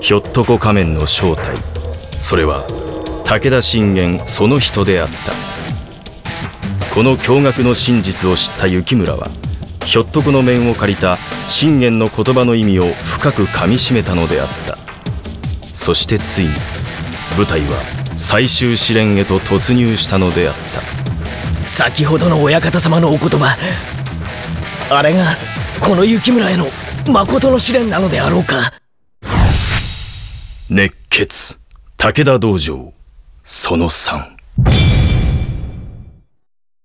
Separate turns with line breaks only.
ひょっとこ仮面の正体、それは武田信玄その人であった。この驚愕の真実を知った幸村は、ひょっとこの面を借りた信玄の言葉の意味を深くかみしめたのであった。そしてついに部隊は最終試練へと突入したのであった。
先ほどの親方様のお言葉、あれがこの幸村への誠の試練なのであろうか。
熱血武田道場その3。